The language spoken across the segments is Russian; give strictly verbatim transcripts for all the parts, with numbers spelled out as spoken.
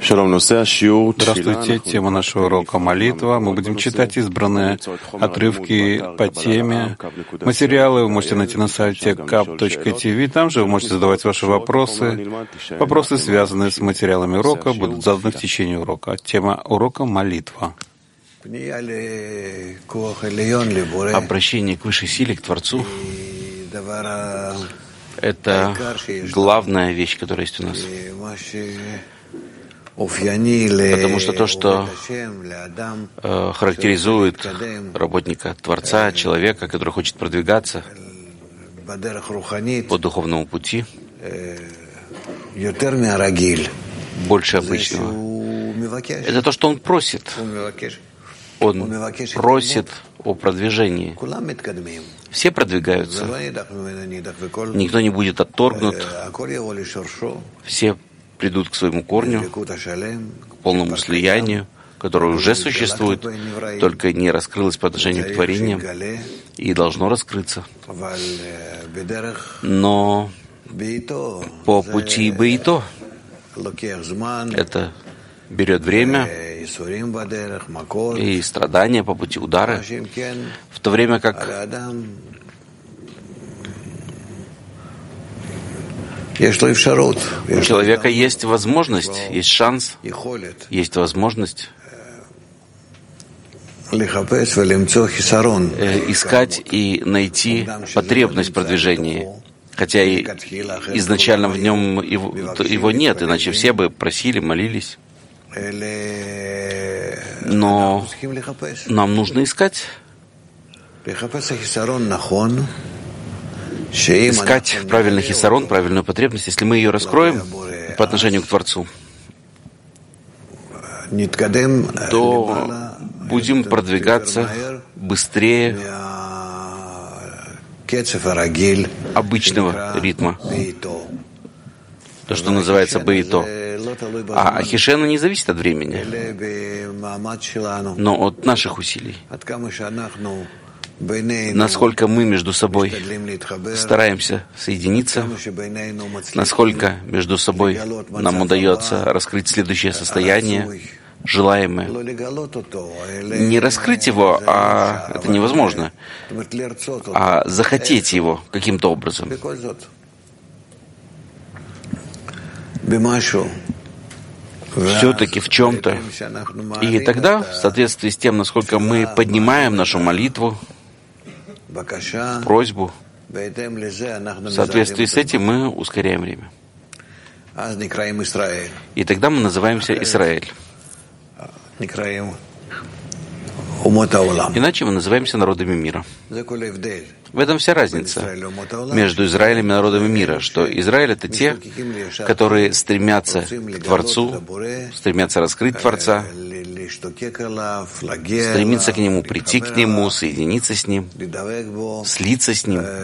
Здравствуйте. Тема нашего урока — молитва. Мы будем читать избранные отрывки по теме. Материалы вы можете найти на сайте кап точка ти ви. Там же вы можете задавать ваши вопросы. Вопросы, связанные с материалами урока, будут заданы в течение урока. Тема урока — молитва. Обращение к высшей силе, к Творцу — это главная вещь, которая есть у нас. Потому что то, что э, характеризует работника Творца, человека, который хочет продвигаться по духовному пути, больше обычного, это то, что он просит. Он просит о продвижении. Все продвигаются. Никто не будет отторгнут. Все придут к своему корню, к полному слиянию, которое уже существует, только не раскрылось по отношению к творениям и должно раскрыться. Но по пути Бейто это берет время и страдания по пути удара, в то время как у человека есть возможность, есть шанс, есть возможность искать и найти потребность в продвижении. Хотя и изначально в нем его, его нет, иначе все бы просили, молились. Но нам нужно искать. Искать правильный хисарон, правильную потребность. Если мы ее раскроем по отношению к Творцу, то будем продвигаться быстрее обычного ритма, то, что называется бейто. А хишена не зависит от времени, но от наших усилий. Насколько мы между собой стараемся соединиться, насколько между собой нам удается раскрыть следующее состояние, желаемое. Не раскрыть его, а это невозможно, а захотеть его каким-то образом. Все-таки в чем-то. И тогда, в соответствии с тем, насколько мы поднимаем нашу молитву, просьбу, в соответствии с этим мы ускоряем время. И тогда мы называемся Израиль. Иначе мы называемся народами мира. В этом вся разница между Израилем и народами мира, что Израиль — это те, которые стремятся к Творцу, стремятся раскрыть Творца, стремиться к Нему, прийти к Нему, соединиться с Ним, слиться с Ним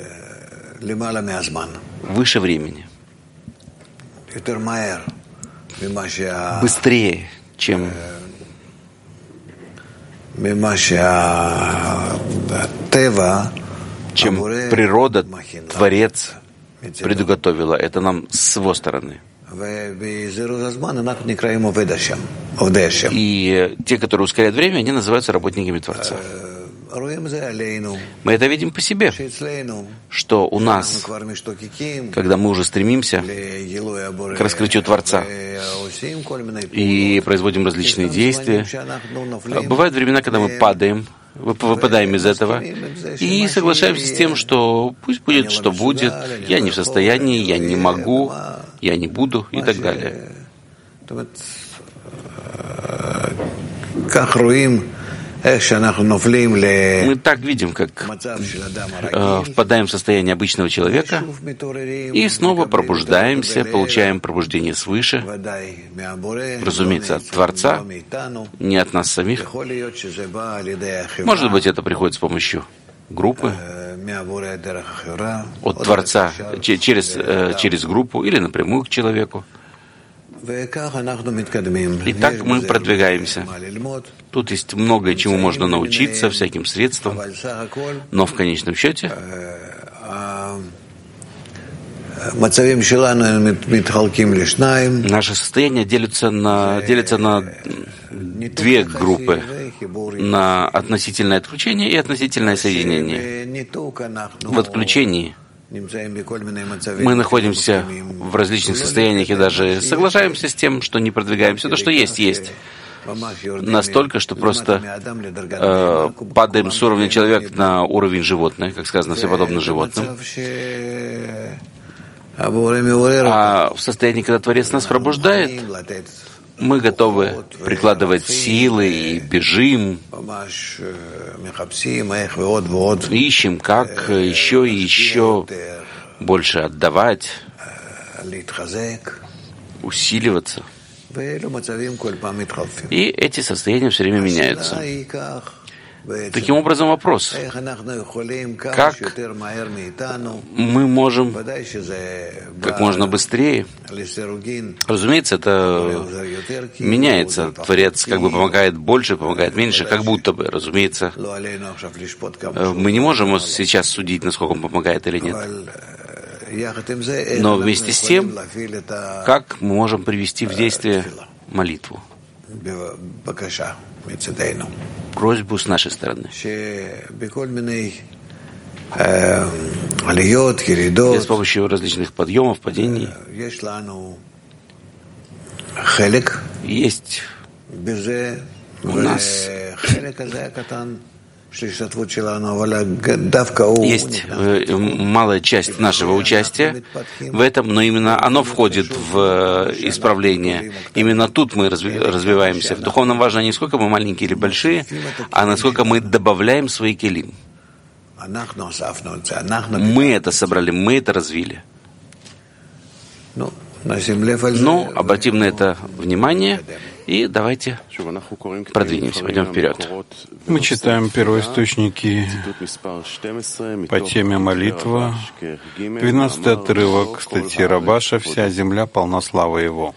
выше времени, быстрее, чем чем природа, Творец предуготовила. Это нам с его стороны. И те, которые ускоряют время, они называются работниками Творца. Мы это видим по себе, что у нас, когда мы уже стремимся к раскрытию Творца и производим различные действия, бывают времена, когда мы падаем, выпадаем из этого и соглашаемся с тем, что пусть будет, что будет, я не в состоянии, я не могу, я не буду и так далее. Мы так видим, как э, впадаем в состояние обычного человека и снова пробуждаемся, получаем пробуждение свыше, разумеется, от Творца, не от нас самих. Может быть, это приходит с помощью группы, от Творца через, э, через группу или напрямую к человеку. И так мы продвигаемся. Тут есть многое, чему можно научиться, всяким средствам, но в конечном счете Наши состояния делятся на, делятся на две группы, на относительное отключение и относительное соединение. В отключении мы находимся в различных состояниях и даже соглашаемся с тем, что не продвигаемся. То, что есть, есть. Настолько, что просто э, падаем с уровня человека на уровень животных, как сказано, все подобно животным. А в состоянии, когда Творец нас пробуждает, мы готовы прикладывать силы и бежим, ищем, как еще и еще больше отдавать, усиливаться. И эти состояния все время меняются. Таким образом, вопрос, как мы можем как можно быстрее, разумеется, это меняется, Творец как бы помогает больше, помогает меньше, как будто бы, разумеется, мы не можем сейчас судить, насколько он помогает или нет. Но вместе с тем, как мы можем привести в действие молитву? Просьбу с нашей стороны. И с помощью различных подъемов, падений есть у нас есть малая часть нашего участия в этом, но именно оно входит в исправление. Именно тут мы развиваемся. В духовном важно не сколько мы маленькие или большие, а насколько мы добавляем свои келим. Мы это собрали, мы это развили. Ну, обратим на это внимание. И давайте продвинемся, пойдем вперед. Мы читаем первоисточники по теме молитва. двенадцатый отрывок статьи Рабаша «Вся земля полна славы Его».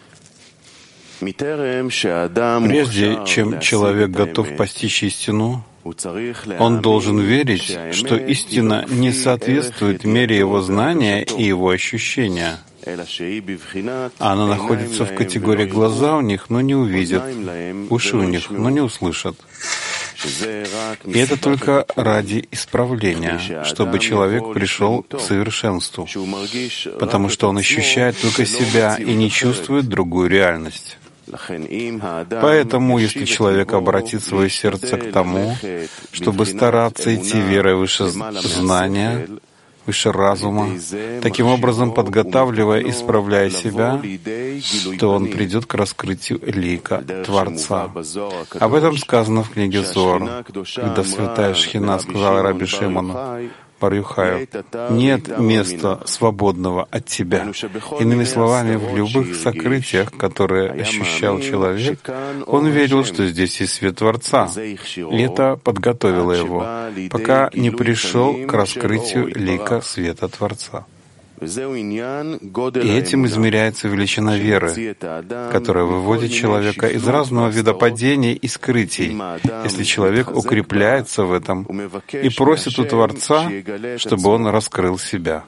Прежде чем человек готов постичь истину, он должен верить, что истина не соответствует мере его знания и его ощущения. Она находится в категории глаза у них, но не увидят, уши у них, но не услышат. И это только ради исправления, чтобы человек пришел к совершенству, потому что он ощущает только себя и не чувствует другую реальность. Поэтому, если человек обратит свое сердце к тому, чтобы стараться идти верой выше знания, выше разума, таким образом подготавливая и исправляя себя, то он придет к раскрытию лика Творца. Об этом сказано в книге Зоар, когда святая Шхина сказала Раби Шимону бар Йохаю: «Нет места свободного от тебя». Иными словами, в любых сокрытиях, которые ощущал человек, он верил, что здесь есть свет Творца, и это подготовило его, пока не пришел к раскрытию лика света Творца. И этим измеряется величина веры, которая выводит человека из разного вида падений и скрытий, если человек укрепляется в этом и просит у Творца, чтобы он раскрыл себя.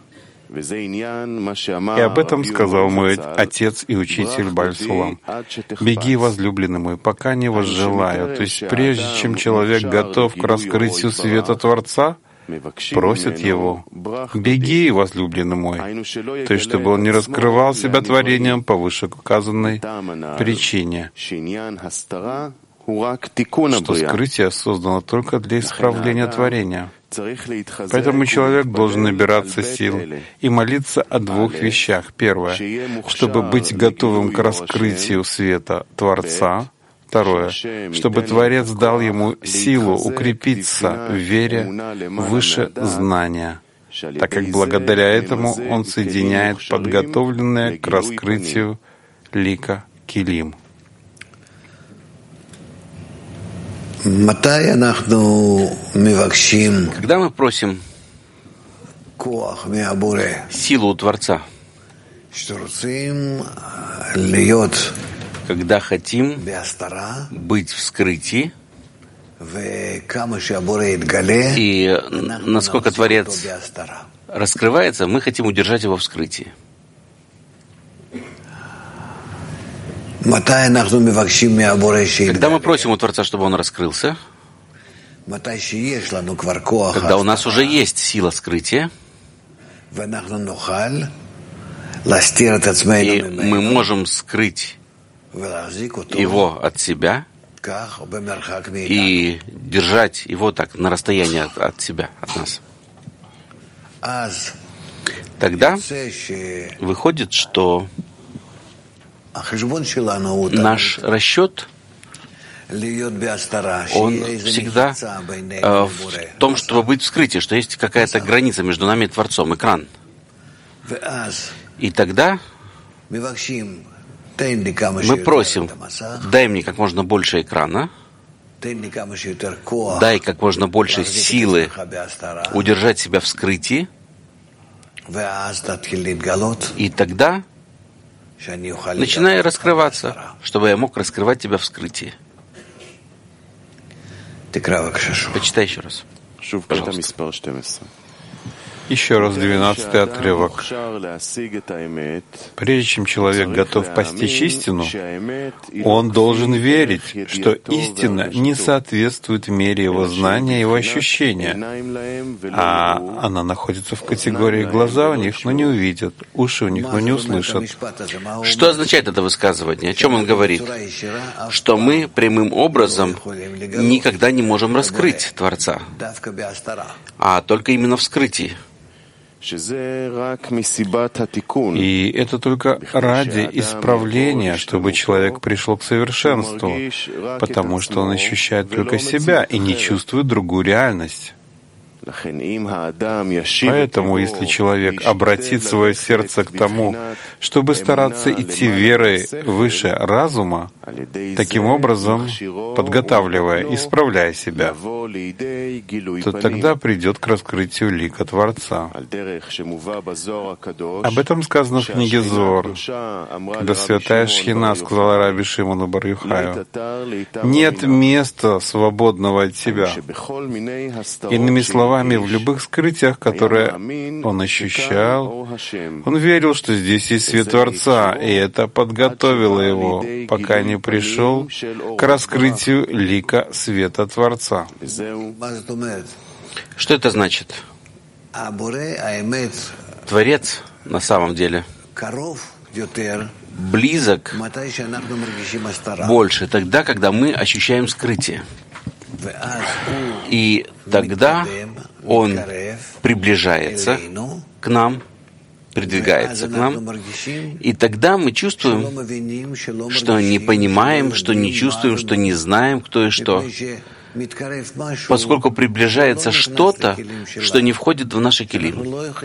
И об этом сказал мой отец и учитель Бааль Сулам: «Беги, возлюбленный мой, пока не возжелаю». То есть прежде чем человек готов к раскрытию света Творца, просит его: «Беги, возлюбленный мой», то есть чтобы он не раскрывал себя творением по вышеуказанной причине, что скрытие создано только для исправления творения. Поэтому человек должен набираться сил и молиться о двух вещах. Первое — чтобы быть готовым к раскрытию света Творца. Второе, чтобы Творец дал ему силу укрепиться в вере выше знания, так как благодаря этому он соединяет подготовленное к раскрытию лика Келим. Когда мы просим силу у Творца, когда хотим быть в скрытии, и насколько Творец раскрывается, мы хотим удержать его в скрытии. Когда мы просим у Творца, чтобы Он раскрылся, когда у нас уже есть сила скрытия, и мы можем скрыть его от себя и держать его так на расстоянии от, от себя, от нас, тогда выходит, что наш расчет, он всегда э, в том, чтобы быть в скрытии, что есть какая-то граница между нами и Творцом, экран. И тогда мы просим, дай мне как можно больше экрана, дай как можно больше силы удержать себя в скрытии, и тогда начинай раскрываться, чтобы я мог раскрывать тебя в скрытии. Почитай еще раз. Пожалуйста. Еще раз двенадцатый отрывок. Прежде чем человек готов постичь истину, он должен верить, что истина не соответствует мере его знания и его ощущения, а она находится в категории глаза у них, но не увидят, уши у них, но не услышат. Что означает это высказывание? О чем он говорит? Что мы прямым образом никогда не можем раскрыть Творца, а только именно в скрытии. И это только ради исправления, чтобы человек пришел к совершенству, потому что он ощущает только себя и не чувствует другую реальность. Поэтому, если человек обратит свое сердце к тому, чтобы стараться идти верой выше разума, таким образом, подготавливая, исправляя себя, то тогда придет к раскрытию лика Творца. Об этом сказано в книге Зоар, когда святая Шхина сказала Раби Шимону бар Йохаю: «Нет места свободного от тебя». Иными словами, в любых скрытиях, которые он ощущал, он верил, что здесь есть свет Творца, и это подготовило его, пока не пришел к раскрытию лика света Творца. Что это значит? Творец на самом деле близок больше тогда, когда мы ощущаем скрытие. И тогда он приближается к нам, придвигается к нам, и тогда мы чувствуем, что не понимаем, что не чувствуем, что не знаем, кто и что, поскольку приближается что-то, что не входит в наши келим.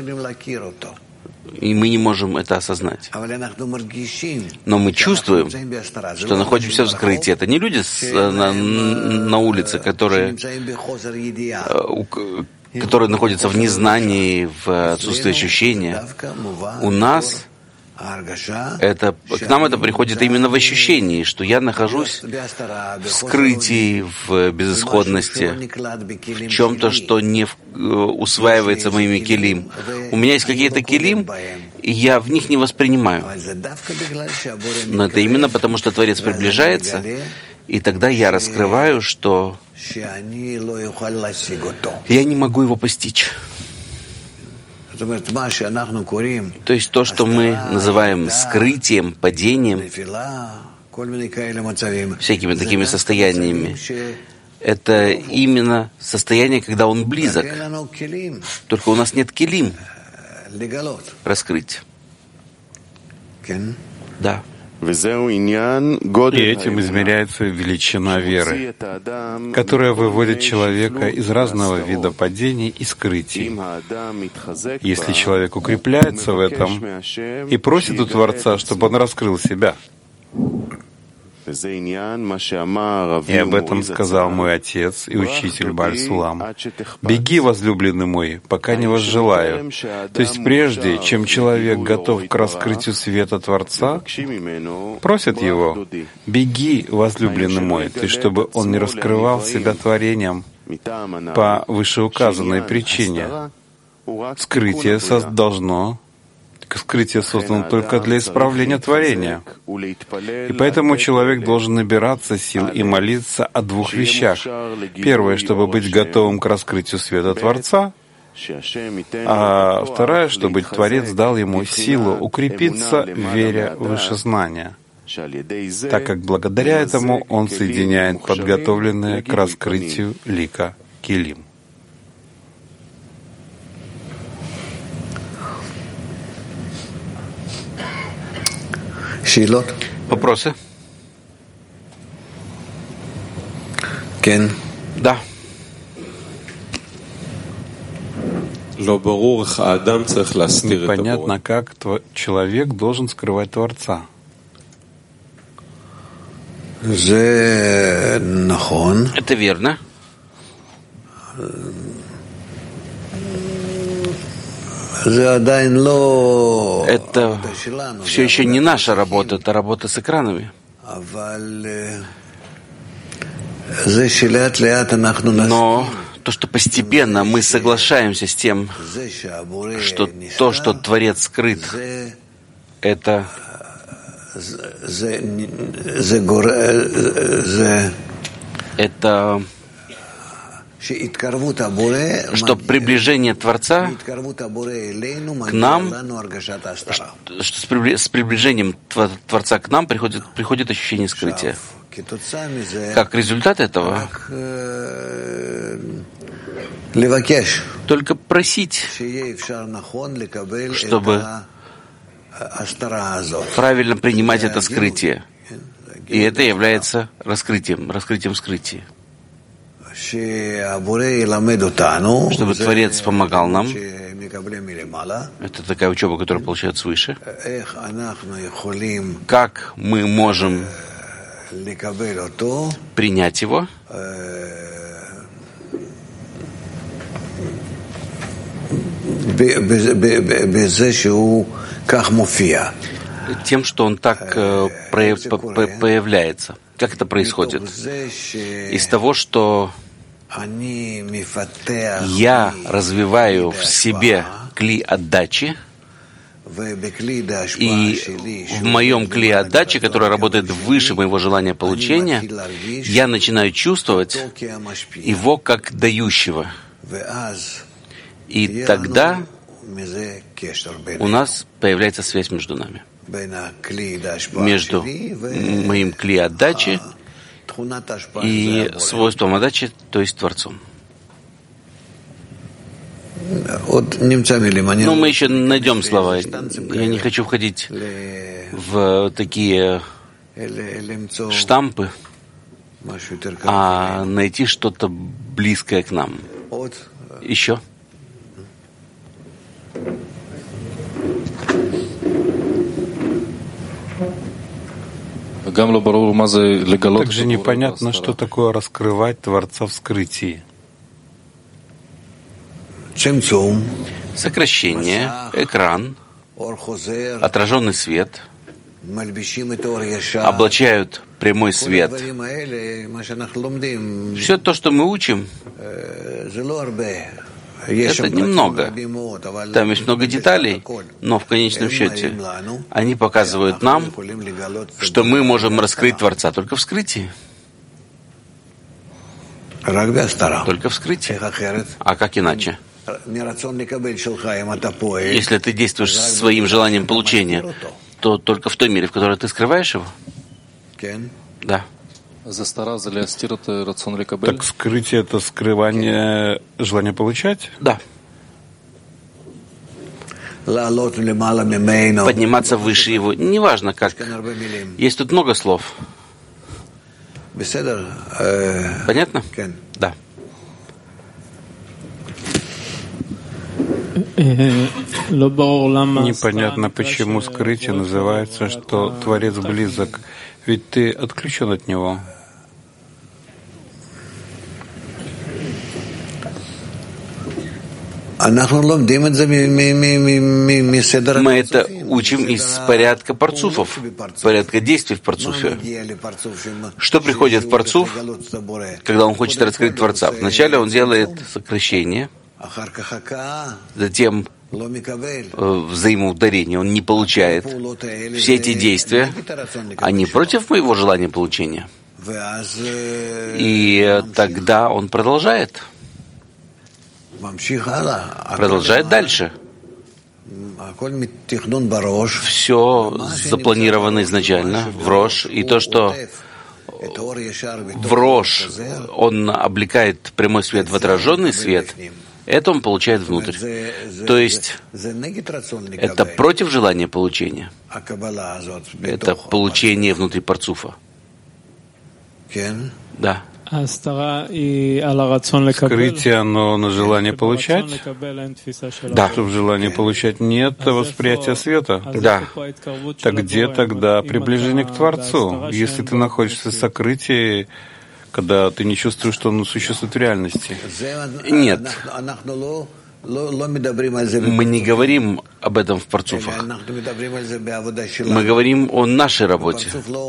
И мы не можем это осознать. Но мы чувствуем, что находимся в скрытии. Это не люди с, на, на улице, которые, которые находятся в незнании, в отсутствии ощущения. У нас это, к нам это приходит именно в ощущении, что я нахожусь в скрытии, в безысходности, в чем-то, что не усваивается моими келим. У меня есть какие-то келим, и я в них не воспринимаю. Но это именно потому, что Творец приближается, и тогда я раскрываю, что я не могу его постичь. То есть то, что мы называем скрытием, падением, всякими такими состояниями, это именно состояние, когда он близок. Только у нас нет келим раскрыть. Да. И этим измеряется величина веры, которая выводит человека из разного вида падений и скрытий. Если человек укрепляется в этом и просит у Творца, чтобы он раскрыл себя. И об этом сказал мой отец и учитель Бааль Сулам: «Беги, возлюбленный мой, пока не возжелаю». То есть прежде, чем человек готов к раскрытию света Творца, просят его: «Беги, возлюбленный мой, ты, чтобы он не раскрывал себя творением по вышеуказанной причине». Скрытие должно скрытие создано только для исправления творения. И поэтому человек должен набираться сил и молиться о двух вещах. Первое, чтобы быть готовым к раскрытию света Творца, а вторая, чтобы Творец дал ему силу укрепиться в вере в вышезнание, так как благодаря этому он соединяет подготовленное к раскрытию лика Келим. Вопросы? Кен. Да. Непонятно, как человек должен скрывать Творца. Это верно. Это все еще не наша работа, это работа с экранами. Но то, что постепенно мы соглашаемся с тем, что то, что Творец скрыт, это это что приближение Творца к нам, что с приближением Творца к нам приходит, приходит ощущение скрытия. Как результат этого, только просить, чтобы правильно принимать это скрытие. И это является раскрытием, раскрытием скрытия. Чтобы Творец помогал нам. Это такая учеба, которую получают свыше. Как мы можем принять его тем, что он так э, появляется. Как это происходит? Из того, что я развиваю в себе кли отдачи, и в моем кли отдачи, который работает выше моего желания получения, я начинаю чувствовать его как дающего. И тогда у нас появляется связь между нами. Между моим кли отдачи и свойством отдачи, то есть Творцом. Но мы еще найдем слова. Я не хочу входить в такие штампы, а найти что-то близкое к нам. Еще? Также непонятно, что такое раскрывать Творца в скрытии. Сокращение, экран, отраженный свет облачают прямой свет. Все то, что мы учим, это немного. Там есть много деталей, но в конечном счете они показывают нам, что мы можем раскрыть Творца только в скрытии. Только в скрытии. А как иначе? Если ты действуешь своим желанием получения, то только в той мере, в которой ты скрываешь его? Да. Так скрытие — это скрывание желания получать? Да. Подниматься выше его. Неважно как. Есть тут много слов. Понятно? Да. Непонятно, почему скрытие называется, что Творец близок, ведь ты отключен от него. Мы это учим из порядка парцуфов, порядка действий в парцуфе. Что приходит в парцуф, когда он хочет раскрыть Творца? Вначале он делает сокращение, затем взаимоударения, он не получает. Все эти действия, они против моего желания получения. И тогда он продолжает. Продолжает дальше. Все запланировано изначально в Рош, и то, что в Рош он облекает прямой свет в отраженный свет, это он получает внутрь. То есть это против желания получения. Это получение внутри парцуфа. Да. Скрытие, оно на желание получать? Да. Что в желании получать нет восприятия света? Да. Так где тогда приближение к Творцу? Если ты находишься в сокрытии, когда ты не чувствуешь, что он существует в реальности? Нет. Мы не говорим об этом в парцуфах. Мы говорим о нашей работе.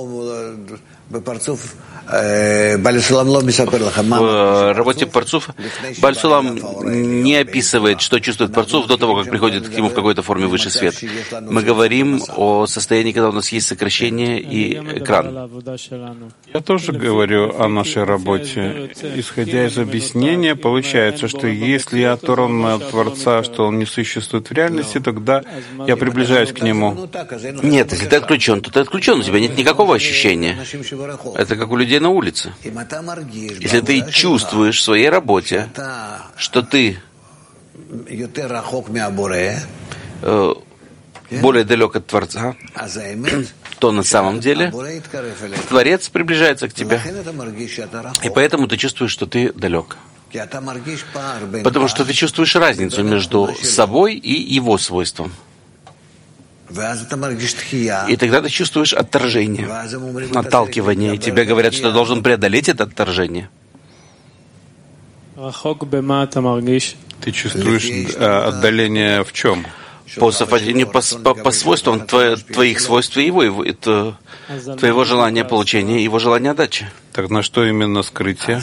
В работе парцуфа Бааль Сулам не описывает, что чувствует парцуф до того, как приходит к нему в какой-то форме высший свет. Мы говорим о состоянии, когда у нас есть сокращение и экран. Я тоже говорю о нашей работе. Исходя из объяснения, получается, что если я оторван от Творца, что он не существует в реальности, тогда я приближаюсь к нему. Нет, если ты отключен, то ты отключен, у тебя нет никакого ощущения. Это как у людей на улице. Если ты чувствуешь в своей работе, что ты э, более далек от Творца, то на самом деле Творец приближается к тебе. И поэтому ты чувствуешь, что ты далек. Потому что ты чувствуешь разницу между собой и его свойством. И тогда ты чувствуешь отторжение, отталкивание, и тебе говорят, что ты должен преодолеть это отторжение. Ты чувствуешь отдаление в чем? По совпадению, по, по, по свойствам твои, твоих свойств и его, его это, твоего желания получения и его желания отдачи. Так на что именно скрытие?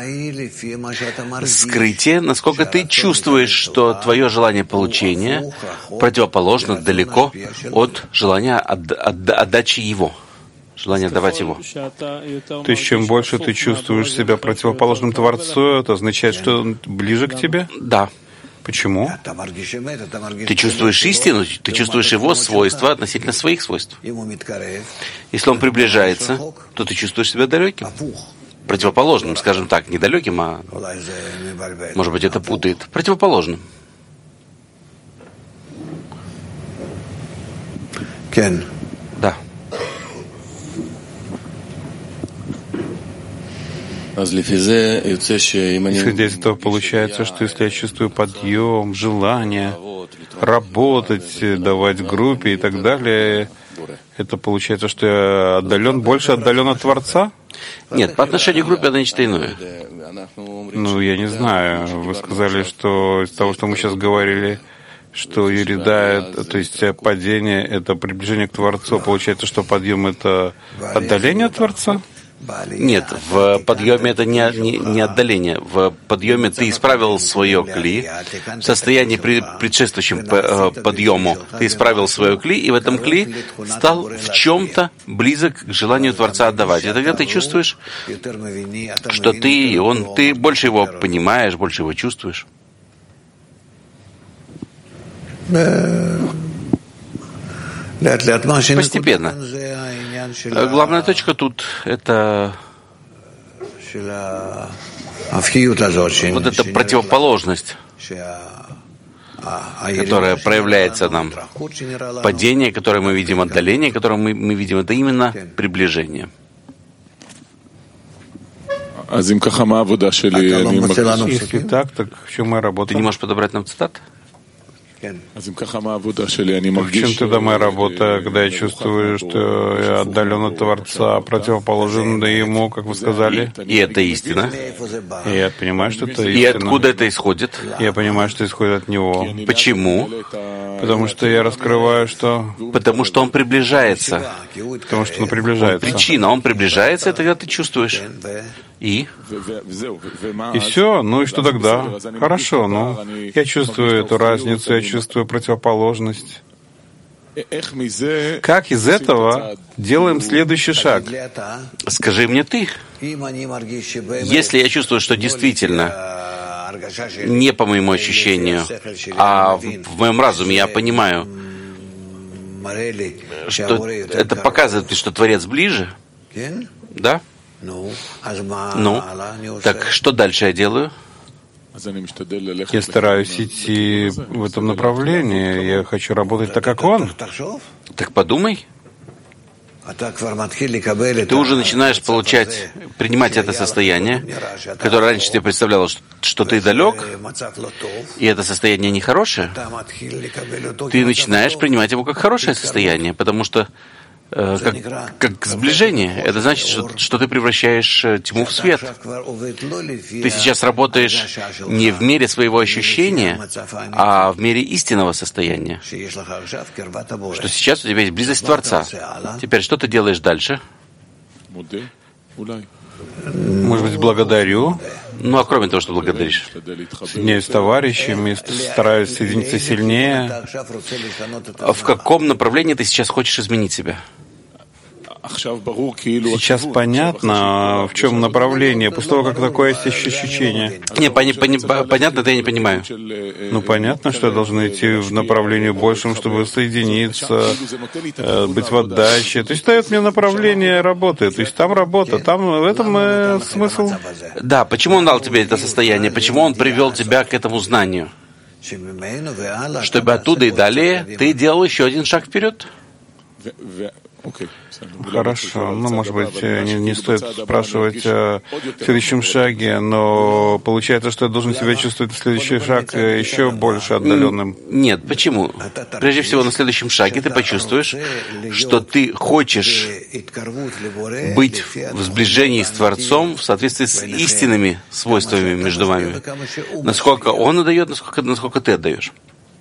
Скрытие, насколько ты чувствуешь, что твое желание получения противоположно далеко от желания от, от, отдачи его, желания отдавать его. То есть чем больше ты чувствуешь себя противоположным Творцу, это означает, что он ближе к тебе? Да. Почему? Ты чувствуешь истину, ты чувствуешь его свойства относительно своих свойств. Если он приближается, то ты чувствуешь себя далеким. Противоположным, скажем так, не далеким, а, может быть, это путает. Противоположным. Да. Исходя из этого, получается, что если я чувствую подъем, желание работать, давать группе и так далее, это получается, что я отдален, больше отдален от Творца? Нет, по отношению к группе это нечто иное. Ну, я не знаю. Вы сказали, что из того, что мы сейчас говорили, что ерида, то есть падение — это приближение к Творцу. Получается, что подъем — это отдаление от Творца? Нет, в подъеме это не, не, не отдаление. В подъеме ты исправил свое кли. В состоянии при, предшествующем подъему ты исправил свое кли, и в этом кли стал в чем-то близок к желанию Творца отдавать. И тогда ты чувствуешь, что ты, он, ты больше его понимаешь, больше его чувствуешь. Постепенно. Главная точка тут — это вот эта противоположность, которая проявляется нам. Падение, которое мы видим, отдаление, которое мы, мы видим, это именно приближение. Если так, так в чем моя работа? Ты не можешь подобрать нам цитат? В чем тогда моя работа, когда я чувствую, что я отдален от Творца, противоположен ему, как вы сказали? И это истина. И я понимаю, что это истина. И откуда это исходит? Я понимаю, что исходит от него. Почему? Потому что я раскрываю, что... Потому что он приближается. Потому что он приближается. Причина, он приближается, и тогда ты чувствуешь. И? И все? Ну и что тогда? Хорошо, ну, я чувствую эту разницу, я чувствую противоположность. Как из этого делаем следующий шаг? Скажи мне ты. Если я чувствую, что действительно не по моему ощущению, а в, в моем разуме я понимаю, что это показывает, что Творец ближе, да? Ну, так что дальше я делаю? Я стараюсь идти в этом направлении. Я хочу работать так, как он. Так подумай. Ты уже начинаешь получать, принимать это состояние, которое раньше тебе представлялось, что ты далек, и это состояние нехорошее. Ты начинаешь принимать его как хорошее состояние, потому что э, как, как сближение. Это значит, что, что ты превращаешь тьму в свет. Ты сейчас работаешь не в мере своего ощущения, а в мере истинного состояния. Что сейчас у тебя есть близость Творца. Теперь что ты делаешь дальше? Может быть, благодарю. Ну, а кроме того, что благодаришь? Соединяюсь с товарищами, стараюсь соединиться сильнее. В каком направлении ты сейчас хочешь изменить себя? Сейчас понятно, в чем направление, после того, как такое есть ощущение. Не, пони, пони, понятно, это я не понимаю. Ну, понятно, что я должен идти в направлении большем, чтобы соединиться, э, быть в отдаче. То есть дает мне направление работы. То есть там работа, там в этом э, смысл. Да, почему он дал тебе это состояние? Почему он привел тебя к этому знанию? Чтобы оттуда и далее ты делал еще один шаг вперед? Хорошо. Ну, может быть, не, не стоит спрашивать о следующем шаге, но получается, что я должен себя чувствовать на следующий шаг еще больше отдаленным. Нет, почему? Прежде всего, на следующем шаге ты почувствуешь, что ты хочешь быть в сближении с Творцом в соответствии с истинными свойствами между вами. Насколько Он отдает, насколько, насколько ты отдаешь.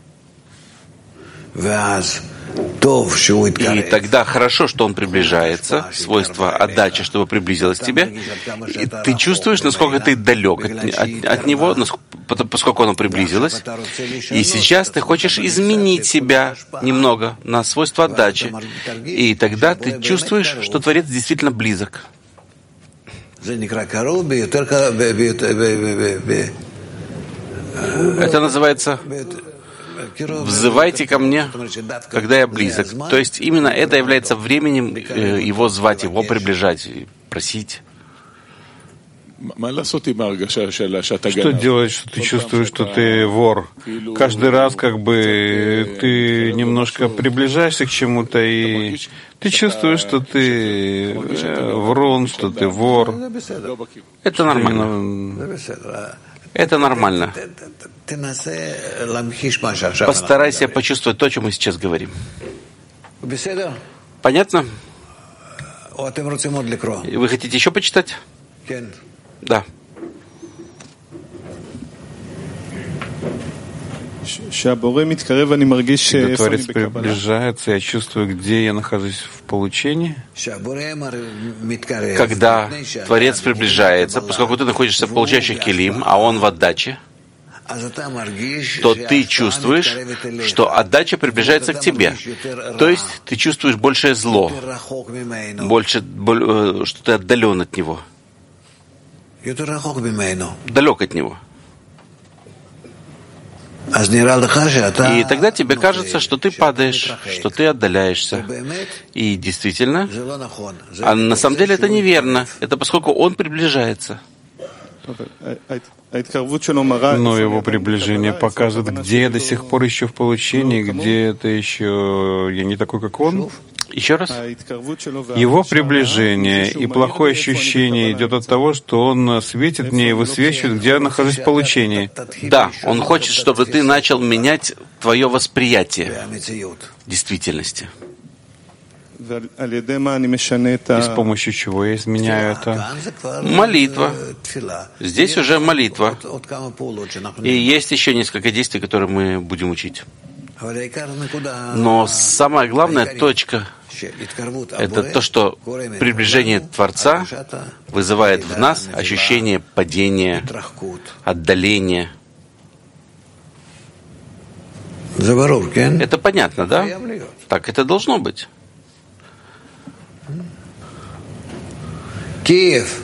И тогда хорошо, что он приближается, свойство отдачи, чтобы приблизилось к тебе. И ты чувствуешь, насколько ты далек от, от, от него, поскольку оно приблизилось. И сейчас ты хочешь изменить себя немного на свойство отдачи. И тогда ты чувствуешь, что Творец действительно близок. Это называется «взывайте ко мне, когда я близок». То есть именно это является временем э, его звать, его приближать, просить. Что делать, что ты чувствуешь, что ты вор? Каждый раз как бы ты немножко приближаешься к чему-то, и ты чувствуешь, что ты врун, что ты вор. Это нормально. Это нормально. Постарайся почувствовать то, о чем мы сейчас говорим. Понятно? Вы хотите еще почитать? Да. Когда Творец приближается, я чувствую, где я нахожусь в получении. Когда Творец приближается, поскольку ты находишься в получающих келим, а он в отдаче, то ты чувствуешь, что отдача приближается к тебе. То есть ты чувствуешь большее зло, больше, что ты отдален от него, далек от него. И тогда тебе кажется, что ты падаешь, что ты отдаляешься. И действительно, а на самом деле это неверно. Это поскольку он приближается. Но его приближение показывает, где я до сих пор еще в получении, где это еще я не такой, как он. Еще раз. Его приближение и плохое ощущение идет от того, что он светит мне и высвечивает, где я нахожусь в получении. Да, он хочет, чтобы ты начал менять твое восприятие действительности. И с помощью чего я изменяю это? Молитва. Здесь уже молитва. И есть еще несколько действий, которые мы будем учить. Но самая главная точка Это то, что приближение Творца вызывает в нас ощущение падения, отдаления. Это понятно, да? Так это должно быть. Киев.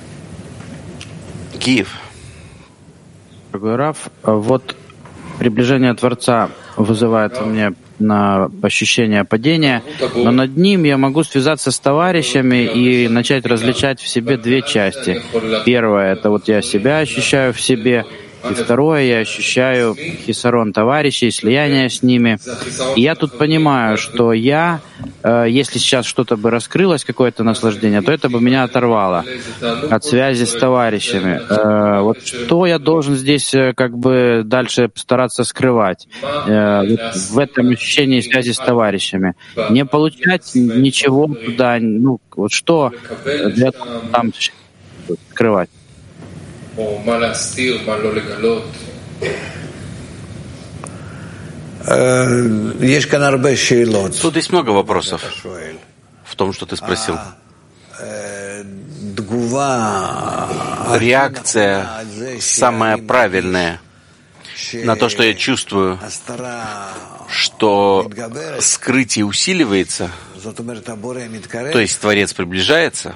Киев. Дорогой Рав, вот приближение Творца вызывает во мне на ощущение падения, но над ним я могу связаться с товарищами и начать различать в себе две части. Первое — это вот я себя ощущаю в себе, и второе — я ощущаю хисарон товарищей, слияние с ними. И я тут понимаю, что я, э, если сейчас что-то бы раскрылось, какое-то наслаждение, то это бы меня оторвало от связи с товарищами. Э, вот что я должен здесь э, как бы дальше стараться скрывать э, вот в этом ощущении связи с товарищами? Не получать ничего туда, ну вот что для этого там скрывать? Тут есть много вопросов в том, что ты спросил. Реакция самая правильная на то, что я чувствую, что скрытие усиливается, то есть Творец приближается.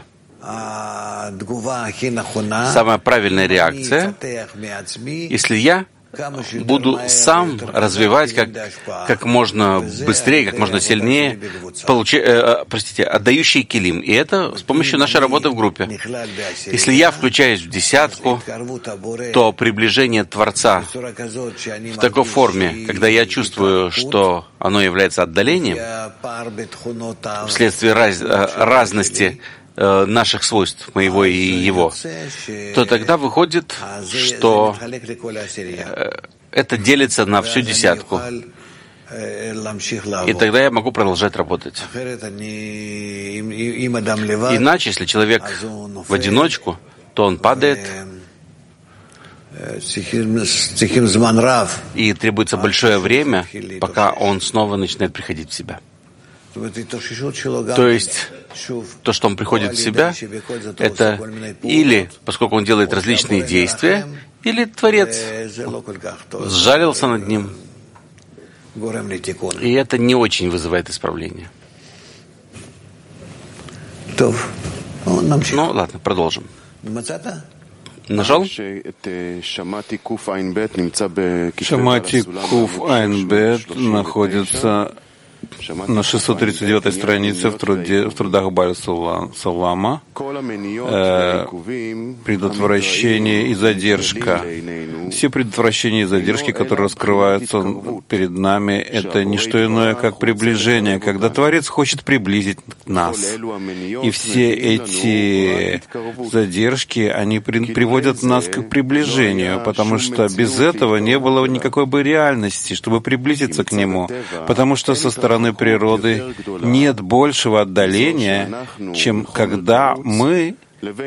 Самая правильная реакция, если я буду сам развивать как, как можно быстрее, как можно сильнее, получи, э, простите, отдающий килим. И это с помощью нашей работы в группе. Если я включаюсь в десятку, то приближение Творца в такой форме, когда я чувствую, что оно является отдалением, вследствие раз, разности наших свойств, моего и его, то тогда выходит, что это делится на всю десятку. И тогда я могу продолжать работать. Иначе, если человек в одиночку, то он падает, и требуется большое время, пока он снова начинает приходить в себя. То есть то, что он приходит в себя, это или, поскольку он делает различные действия, или Творец сжалился над ним, и это не очень вызывает исправление. Ну, ладно, продолжим. Нажал? Шамати Куф Айнбет находится на шестьсот тридцать девятой странице в, труде, в трудах Баль Салама. Э, предотвращение и задержка. Все предотвращения и задержки, которые раскрываются перед нами, это не что иное, как приближение, когда Творец хочет приблизить нас. И все эти задержки, они при, приводят нас к приближению, потому что без этого не было никакой бы реальности, чтобы приблизиться к Нему. Потому что со стороны природы нет большего отдаления, чем когда мы,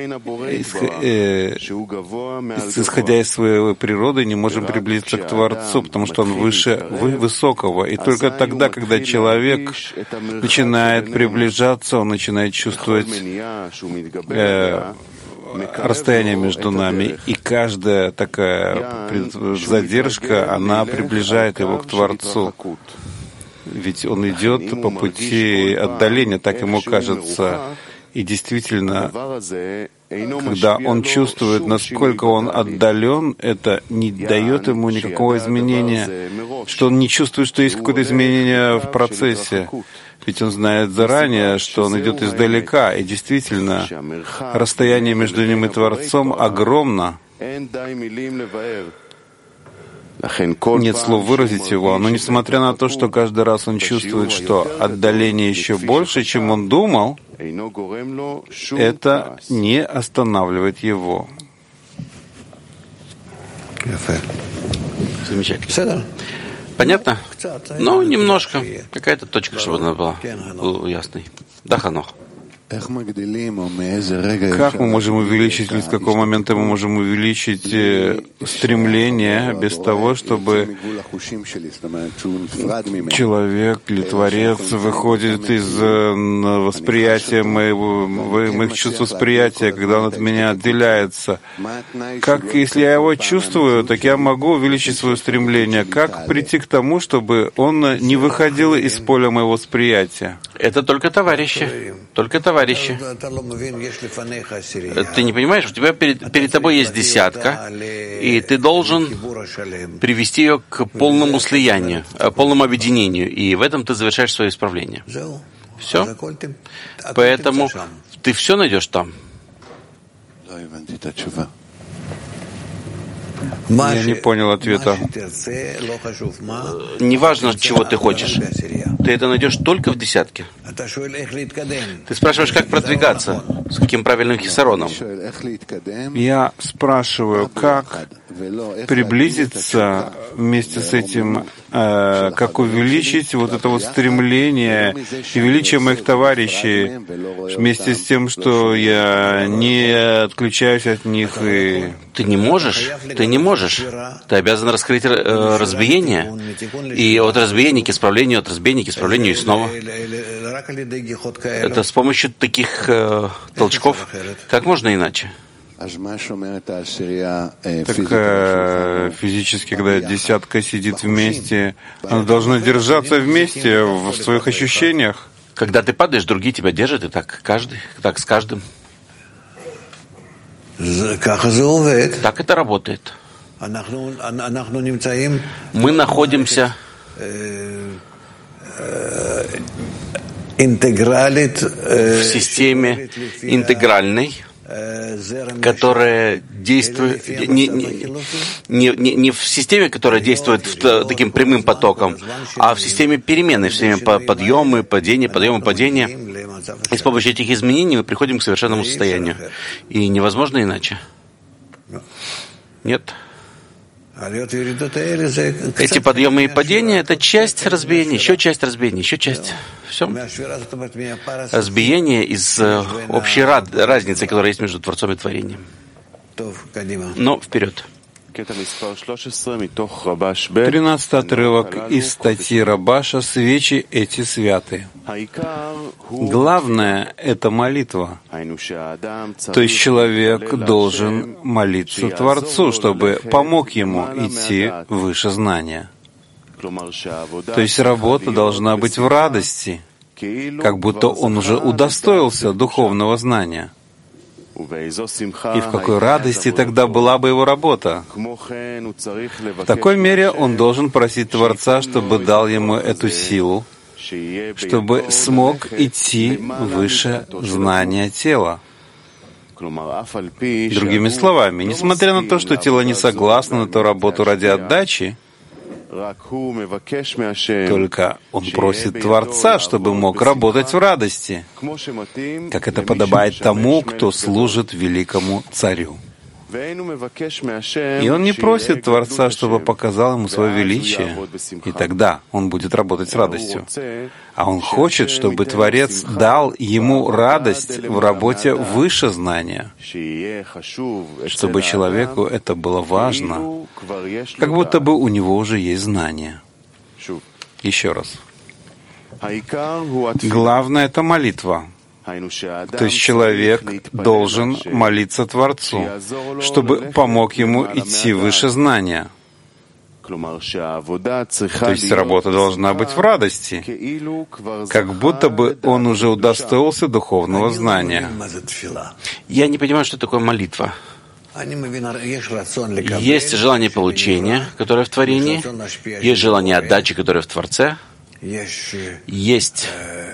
исходя из своей природы, не можем приблизиться к Творцу, потому что Он выше высокого. И только тогда, когда человек начинает приближаться, он начинает чувствовать э, расстояние между нами, и каждая такая задержка, она приближает его к Творцу. Ведь он идет по пути отдаления, так ему кажется. И действительно, когда он чувствует, насколько он отдален, это не дает ему никакого изменения, что он не чувствует, что есть какое-то изменение в процессе. Ведь он знает заранее, что он идет издалека, и действительно, расстояние между ним и Творцом огромно. Нет слов выразить его, но несмотря на то, что каждый раз он чувствует, что отдаление еще больше, чем он думал, это не останавливает его. Замечательно. Понятно? Ну, немножко. Какая-то точка, чтобы она была, была ясной. Да, Ханох? Как мы можем увеличить, или с какого момента мы можем увеличить стремление без того, чтобы человек или Творец выходит из восприятия моего, моих чувств восприятия, когда он от меня отделяется? Как, если я его чувствую, так я могу увеличить свое стремление. Как прийти к тому, чтобы он не выходил из поля моего восприятия? Это только товарищи. Только товарищи. Ты не понимаешь, у тебя перед, перед тобой есть десятка, и ты должен привести ее к полному слиянию, полному объединению, и в этом ты завершаешь свое исправление. Все. Поэтому ты все найдешь там. Я не понял ответа. Неважно, чего ты хочешь. Ты это найдешь только в десятке. Ты спрашиваешь, как продвигаться, с каким правильным хисароном. Я спрашиваю, как приблизиться вместе с этим, э, как увеличить вот это вот стремление и величие моих товарищей, вместе с тем, что я не отключаюсь от них. И... Ты не можешь, ты не можешь. Ты обязан раскрыть э, разбиение, и от разбиения к исправлению, от разбиения к исправлению и снова. Это с помощью таких э, толчков. Как можно иначе? Так э, физически, когда десятка сидит вместе, она должна держаться вместе в своих ощущениях. Когда ты падаешь, другие тебя держат, и так каждый, так с каждым. Так это работает. Мы находимся в системе интегральной, которая действует не, не, не, не в системе, которая действует в, таким прямым потоком, а в системе переменной, в системе подъема, падения, подъема, падения. И с помощью этих изменений мы приходим к совершенному состоянию. И невозможно иначе. Нет. Эти подъемы и падения — это часть разбиения, еще часть разбиения, еще часть. Все. Разбиение из общей разницы, которая есть между Творцом и Творением. Но вперед. Тринадцатый отрывок из статьи Рабаша «Свечи эти святы». Главное — это молитва. То есть человек должен молиться Творцу, чтобы помог ему идти выше знания. То есть работа должна быть в радости, как будто он уже удостоился духовного знания. И в какой радости тогда была бы его работа? В такой мере он должен просить Творца, чтобы дал ему эту силу, чтобы смог идти выше знания тела. Другими словами, несмотря на то, что тело не согласно на эту работу ради отдачи, только он просит Творца, чтобы мог работать в радости, как это подобает тому, кто служит великому царю. И он не просит Творца, чтобы показал ему свое величие, и тогда он будет работать с радостью. А он хочет, чтобы Творец дал ему радость в работе выше знания, чтобы человеку это было важно, как будто бы у него уже есть знание. Еще раз. Главное — это молитва. То есть человек должен молиться Творцу, чтобы помог ему идти выше знания. То есть работа должна быть в радости, как будто бы он уже удостоился духовного знания. Я не понимаю, что такое молитва. Есть желание получения, которое в творении, есть желание отдачи, которое в Творце, есть...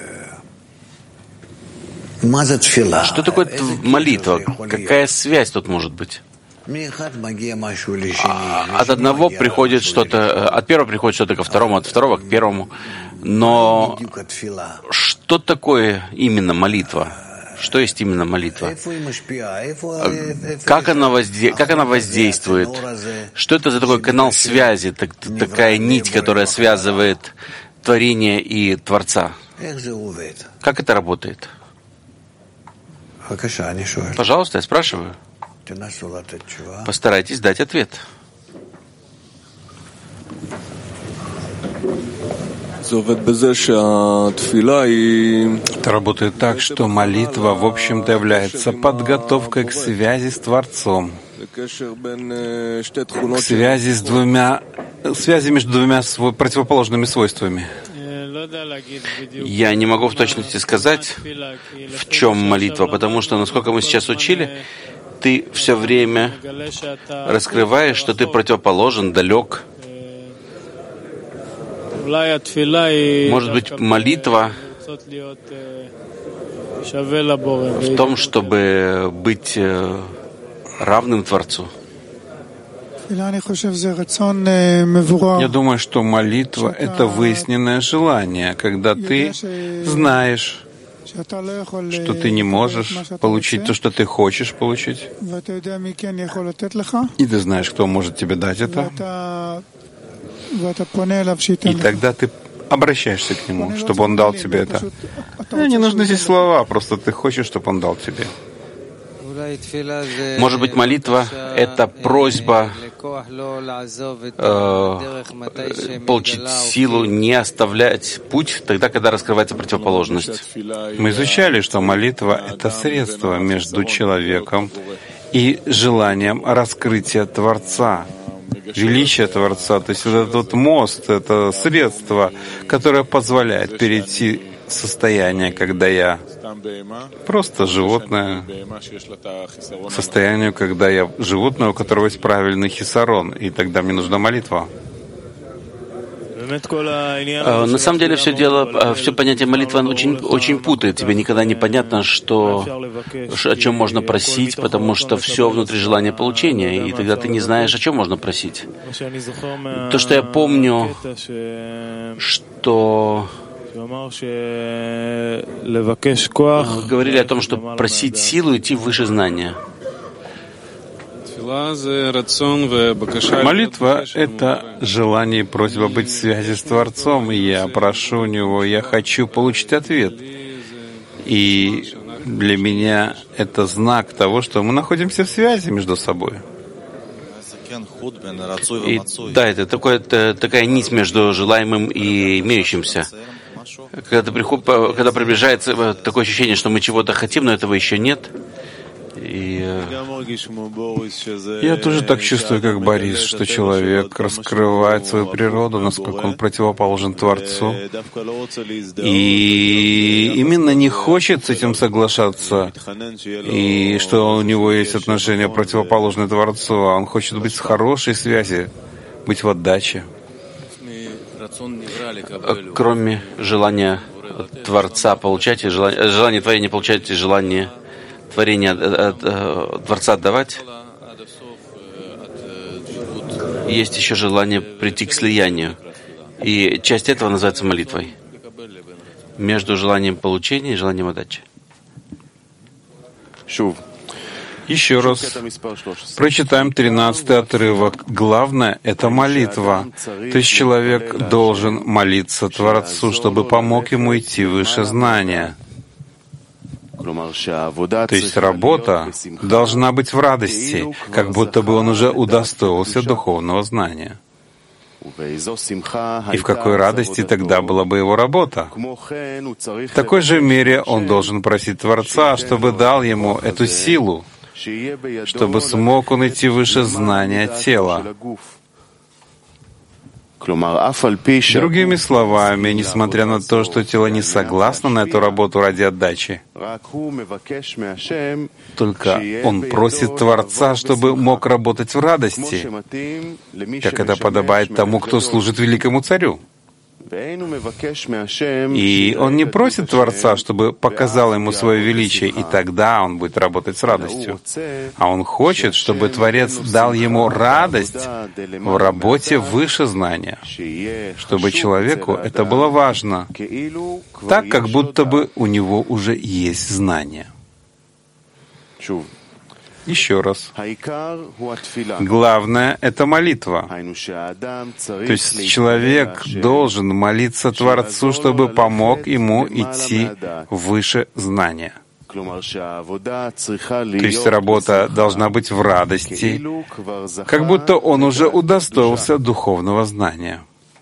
Что такое молитва? Какая связь тут может быть? От одного приходит что-то, от первого приходит что-то ко второму, от второго к первому. Но что такое именно молитва? Что есть именно молитва? Как она, возде... как она воздействует? Что это за такой канал связи, так, такая нить, которая связывает творение и Творца? Как это работает? Пожалуйста, я спрашиваю. Постарайтесь дать ответ. Это работает так, что молитва, в общем-то, является подготовкой к связи с Творцом, к связи с двумя, связи между двумя свой, противоположными свойствами. Я не могу в точности сказать, в чем молитва, потому что, насколько мы сейчас учили, ты все время раскрываешь, что ты противоположен, далек. Может быть, молитва в том, чтобы быть равным Творцу. Я думаю, что молитва — это выясненное желание, когда ты знаешь, что ты не можешь получить то, что ты хочешь получить, и ты знаешь, кто может тебе дать это, и тогда ты обращаешься к нему, чтобы он дал тебе это. Не нужны здесь слова, просто ты хочешь, чтобы он дал тебе. Может быть, молитва — это просьба э, получить силу, не оставлять путь тогда, когда раскрывается противоположность. Мы изучали, что молитва — это средство между человеком и желанием раскрытия Творца, величия Творца. То есть вот этот вот мост — это средство, которое позволяет перейти в состояние, когда я просто животное, к состоянию, когда я животное, у которого есть правильный хисарон, и тогда мне нужна молитва. На самом деле все дело, все понятие молитвы очень, очень путает. Тебе никогда не понятно, что, о чем можно просить, потому что все внутри желания получения, и тогда ты не знаешь, о чем можно просить. То, что я помню, что говорили о том, что просить силу идти выше знания. Молитва — это желание и просьба быть в связи с Творцом. И я прошу у Него, я хочу получить ответ. И для меня это знак того, что мы находимся в связи между собой. И, да, это, такое, это такая нить между желаемым и имеющимся. Когда, ты приход, когда приближается такое ощущение, что мы чего-то хотим, но этого еще нет. И я тоже так чувствую, как Борис, что человек раскрывает свою природу, насколько он противоположен Творцу. И именно не хочет с этим соглашаться, и что у него есть отношения противоположные Творцу, а он хочет быть в хорошей связи, быть в отдаче. Кроме желания Творца получать, и желания, желания творения получать, и желания творения от, от, от Творца отдавать, есть еще желание прийти к слиянию. И часть этого называется молитвой. Между желанием получения и желанием отдачи. Еще раз прочитаем тринадцатый отрывок. Главное — это молитва. То есть человек должен молиться Творцу, чтобы помог ему идти выше знания. То есть работа должна быть в радости, как будто бы он уже удостоился духовного знания. И в какой радости тогда была бы его работа? В такой же мере он должен просить Творца, чтобы дал ему эту силу, чтобы смог он идти выше знания тела. Другими словами, несмотря на то, что тело не согласно на эту работу ради отдачи, только он просит Творца, чтобы мог работать в радости, как это подобает тому, кто служит великому царю. И он не просит Творца, чтобы показал ему свое величие, и тогда он будет работать с радостью. А он хочет, чтобы Творец дал ему радость в работе выше знания, чтобы человеку это было важно, так, как будто бы у него уже есть знание. Еще раз. Главное — это молитва. То есть человек должен молиться Творцу, чтобы помог ему идти выше знания. То есть работа должна быть в радости, как будто он уже удостоился духовного знания.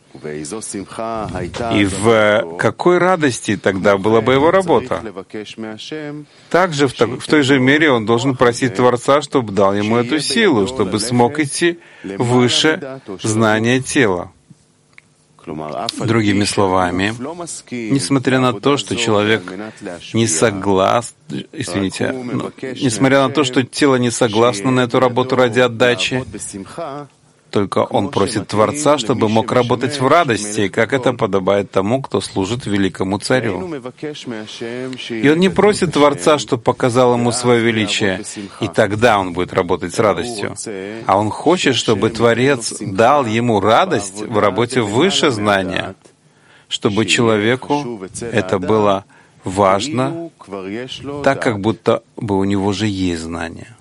И в какой радости тогда была бы его работа? Также в, в той же мере он должен просить Творца, чтобы дал ему эту силу, чтобы смог идти выше знания тела. Другими словами, несмотря на то, что человек не согласен, извините, ну, несмотря на то, что тело не согласно на эту работу ради отдачи, только он просит Творца, чтобы мог работать в радости, как это подобает тому, кто служит великому царю. И он не просит Творца, чтобы показал ему свое величие, и тогда он будет работать с радостью. А он хочет, чтобы Творец дал ему радость в работе выше знания, чтобы человеку это было важно, так как будто бы у него же есть знание.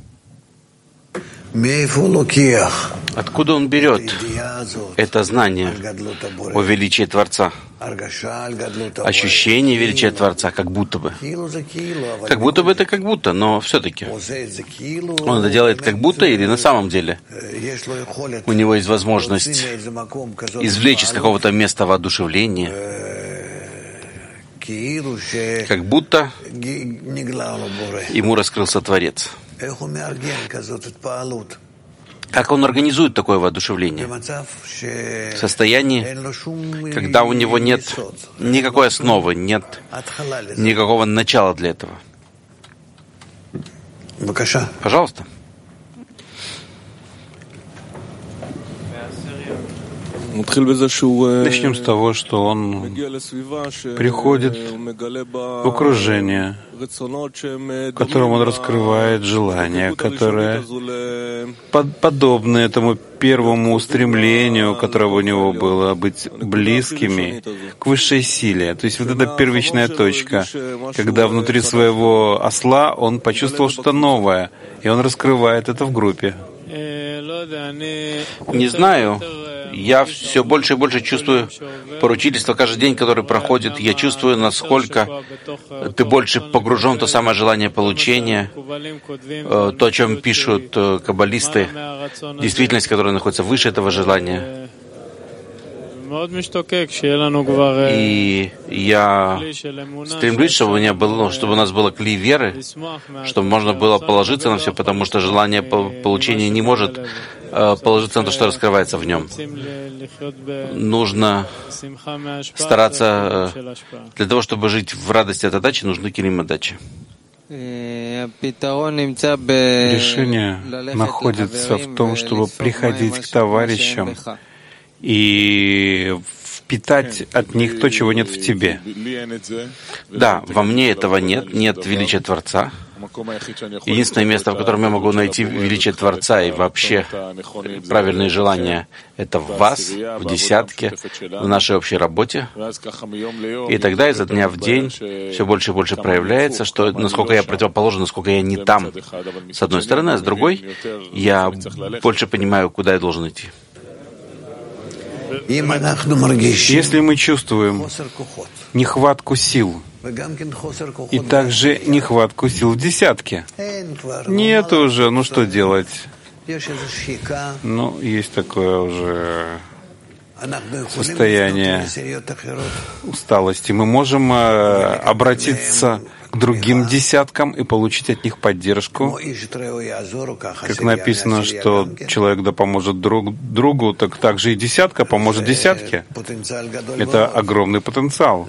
Откуда он берет это знание о величии Творца? Ощущение величия Творца, как будто бы. Как будто бы это как будто, но все-таки. Он это делает как будто или на самом деле? У него есть возможность извлечь из какого-то места воодушевления, как будто ему раскрылся Творец. Как он организует такое воодушевление? В состоянии, когда у него нет никакой основы, нет никакого начала для этого. Пожалуйста. Начнем с того, что он приходит в окружение, в котором он раскрывает желания, которые под, подобны этому первому устремлению, которое у него было, быть близкими к высшей силе. То есть вот эта первичная точка, когда внутри своего осла он почувствовал что-то новое, и он раскрывает это в группе. Не знаю. Я все больше и больше чувствую поручительство каждый день, который проходит. Я чувствую, насколько ты больше погружен в то самое желание получения, то, о чем пишут каббалисты, действительность, которая находится выше этого желания. И я стремлюсь, чтобы у меня было, чтобы у нас было кли веры, чтобы можно было положиться на все, потому что желание получения не может положиться на то, что раскрывается в нем. Нужно стараться, для того, чтобы жить в радости от отдачи, нужны килим отдачи. Решение находится в том, чтобы приходить к товарищам и впитать от них то, чего нет в тебе. Да, во мне этого нет, нет величия Творца. Единственное место, в котором я могу найти величие Творца и вообще правильные желания, это в вас, в десятке, в нашей общей работе. И тогда изо дня в день все больше и больше проявляется, что насколько я противоположен, насколько я не там, с одной стороны, а с другой, я больше понимаю, куда я должен идти. Если мы чувствуем нехватку сил, и также нехватку сил в десятке, нет уже, ну что делать? Ну, есть такое уже состояние усталости. Мы можем обратиться к другим десяткам и получить от них поддержку. Как написано, что человек да поможет друг другу, так также и десятка поможет десятке. Это огромный потенциал.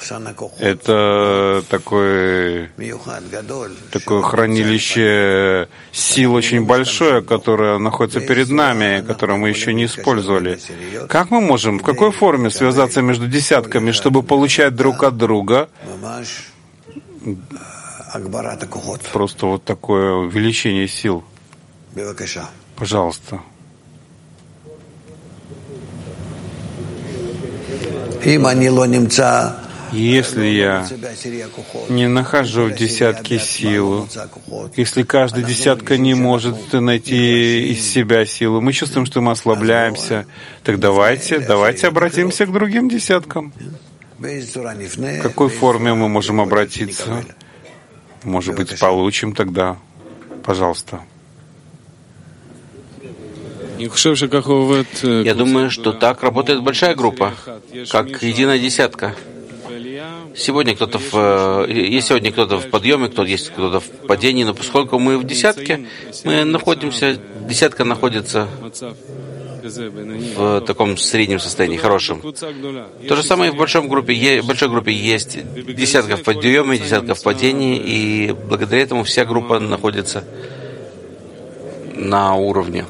Это такое, такое хранилище сил очень большое, которое находится перед нами, которое мы еще не использовали. Как мы можем, в какой форме связаться между десятками, чтобы получать друг от друга просто вот такое увеличение сил? Пожалуйста. Если я не нахожу в десятке силу, если каждая десятка не может найти из себя силу, мы чувствуем, что мы ослабляемся, так давайте, давайте обратимся к другим десяткам. В какой форме мы можем обратиться? Может быть, получим тогда. Пожалуйста. Я думаю, что так работает большая группа, как единая десятка. Сегодня кто-то в, есть сегодня кто-то в подъеме, кто есть кто-то в падении, но поскольку мы в десятке, мы находимся, десятка находится в таком среднем состоянии, хорошем. То же самое и в большом группе, в большой группе есть десятка в подъеме, десятка в падении, и благодаря этому вся группа находится на уровне.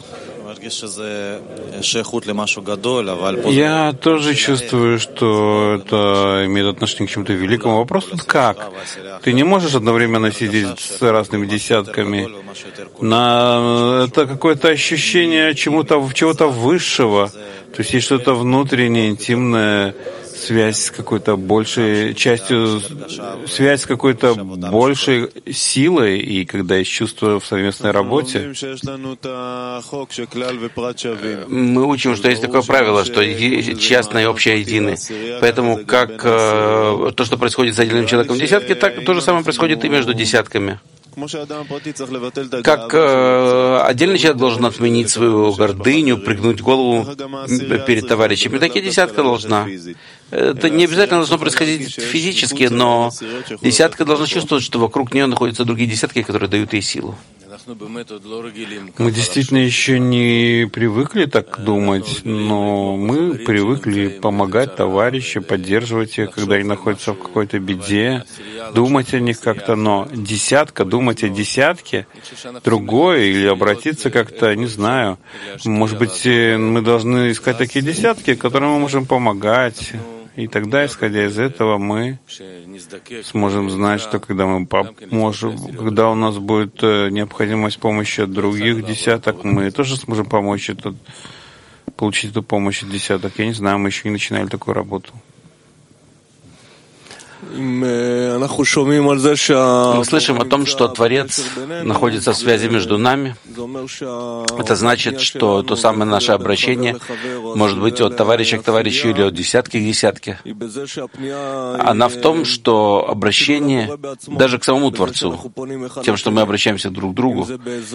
Я тоже чувствую, что это имеет отношение к чему-то великому. Вопрос тут как? Ты не можешь одновременно сидеть с разными десятками. На... Это какое-то ощущение чему-то, чего-то высшего. То есть есть что-то внутреннее, интимное, связь с какой-то большей частью, связь с какой-то большей силой, и когда есть чувство в совместной работе. Мы учим, что есть такое правило, что частное и общее едины. Поэтому как э, то, что происходит с отдельным человеком в десятке, так то же самое происходит и между десятками. Как э, отдельный человек должен отменить свою гордыню, пригнуть голову перед товарищами, так и десятка должна. Это не обязательно должно происходить физически, но десятка должна чувствовать, что вокруг нее находятся другие десятки, которые дают ей силу. Мы действительно еще не привыкли так думать, но мы привыкли помогать товарищам, поддерживать их, когда они находятся в какой-то беде, думать о них как-то, но десятка, думать о десятке, другое, или обратиться как-то, не знаю. Может быть, мы должны искать такие десятки, которым мы можем помогать. И тогда, исходя из этого, мы сможем знать, что когда мы поможем, когда у нас будет необходимость помощи от других десяток, мы тоже сможем помочь этот, получить эту помощь от десяток. Я не знаю, мы еще не начинали такую работу. Мы слышим о том, что Творец находится в связи между нами. Это значит, что то самое наше обращение может быть от товарища к товарищу или от десятки к десятке. Она в том, что обращение даже к самому Творцу, тем, что мы обращаемся друг к другу,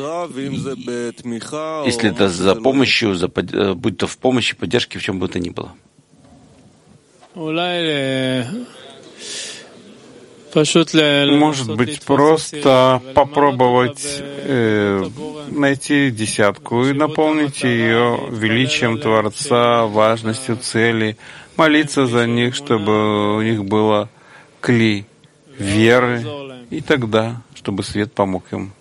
если это за помощью, за, будь то в помощи, поддержке, в чем бы то ни было. Может быть, просто попробовать э, найти десятку и наполнить ее величием Творца, важностью цели, молиться за них, чтобы у них было кли веры, и тогда, чтобы свет помог им.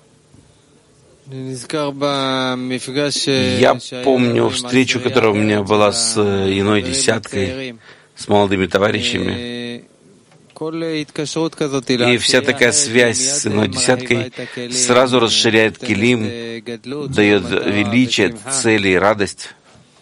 Я помню встречу, которая у меня была с иной десяткой, с молодыми товарищами. И вся такая связь с иной десяткой сразу расширяет килим, дает величие, цели и радость.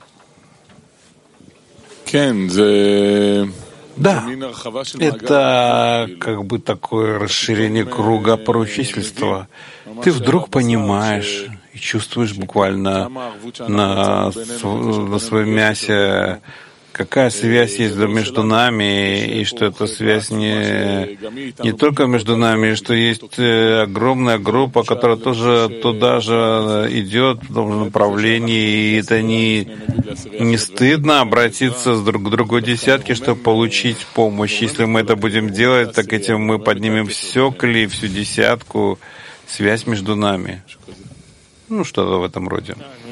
Да, это как бы такое расширение круга поручительства. Ты вдруг понимаешь и чувствуешь буквально на, на своем мясе, какая связь есть между нами, и что эта связь не, не только между нами, что есть огромная группа, которая тоже туда же идет, в том же направлении, и это не, не стыдно обратиться с друг к другой десятке, чтобы получить помощь. Если мы это будем делать, так этим мы поднимем все кли, всю десятку, связь между нами. Ну, что-то в этом роде.